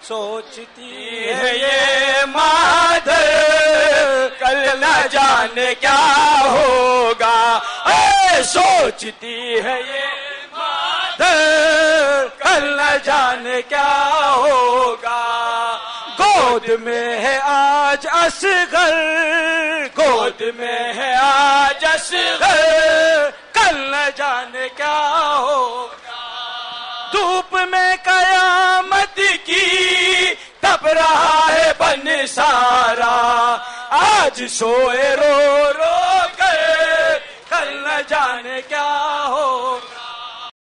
सोचती है ये माधर कल न जाने क्या होगा। सोचती है ये माधर कल न जाने क्या होगा। गोद में है आज असगर, गोद में है आज असगर, कल न जाने क्या होगा। धूप में कयामत की तप रहा है बन सारा, आज सोए रो रो कर कल न जाने क्या